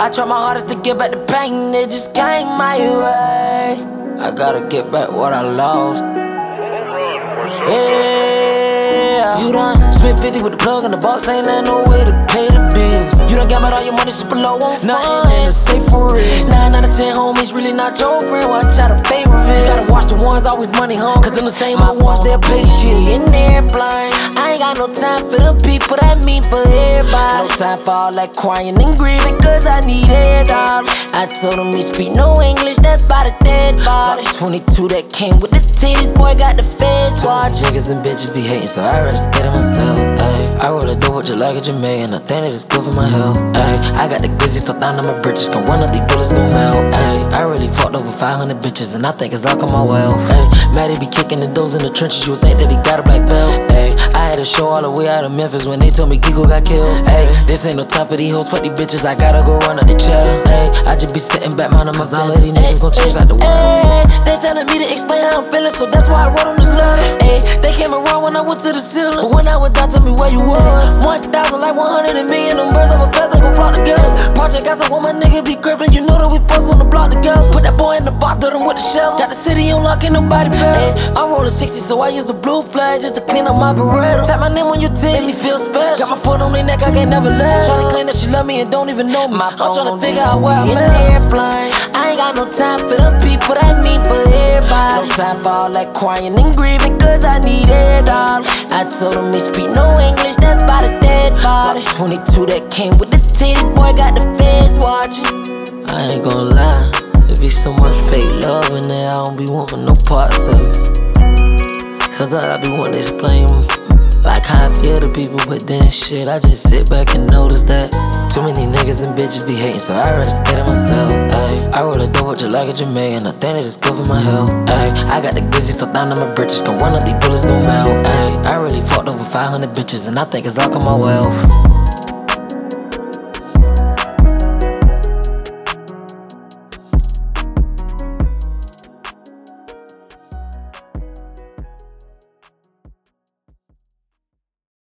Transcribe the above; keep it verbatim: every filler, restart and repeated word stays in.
I try my hardest to get back the pain, it just came my way. I gotta get back what I lost. Yeah, you done spent fifty with the plug in the box, ain't let no way to pay the bills. You done gambled all your money super low on fun, nothing in the safe for real. Nine out of ten homies really not your friend, watch out of favorite. You gotta watch the ones always money home, cause them the same old ones they'll pay you in airplane. I ain't got no time for them people that mean for everybody. No time for all that crying and grieving, cause I need air, dog. I told him he speak no English, that's by the dead body. twenty-two that came with the titties, boy got the feds watching. Niggas and bitches be hating, so I rather stay to myself. Ay, I roll a dope with you like a Jamaican, I think that it's good for my health. Ay, I got the glizzy stuck down on my britches, gon' run up, these bullets gon' melt. Ay, I really fucked over five hundred bitches, and I think it's like on my wealth. Ay, Maddie be kicking the doors in the trenches, you would think that he got a black belt. Ay, I had a show all the way out of Memphis when they told me Kiko got killed. Ay, this ain't no time for these hoes, fuck these bitches, I gotta go run up the chair. Ay, I just be sitting back, minding my all of these niggas gon' change like the world. They telling me to explain how I'm feeling, so that's why I wrote on this letter. Ay, they came around when I went to the ceiling, but when I was down, tell me where you was. One thousand like one hundred and million, them birds of a feather gon' flock together. Project got some woman nigga be gripping, you know that we post on the block together. Put that boy in the box, throw him with the shell. Got the city on lock, ain't nobody better. I'm rolling sixty, so I use a blue flag just to clean up my Beretta. Tap my name on your tip, make me feel special. Got my foot on their neck, I can't never let. Shawty claim that she love me and don't even know me. I'm tryna figure out where I'm at. Airplane, I ain't got no time for them people that mean for everybody. No time for all that crying and grieving, cause I need air, dog. I told him he speak no English, that's by the dead body. twenty-two that came with the titties, boy got the feds watching. I ain't gon' lie, there be so much fake love in there, I don't be wanting no parts of it. Sometimes I be wanting to explain like how I feel to people, but then shit, I just sit back and notice that too many niggas and bitches be hating, so I rather stay to myself. Ay, I roll a dope with you like a Jamaican, I think that it's good for my health. Ay, I got the glizzy stuck down on my britches, gon' run up, these bullets gon' melt. Ay, I really fucked over five hundred bitches, and I think it's like on my wealth.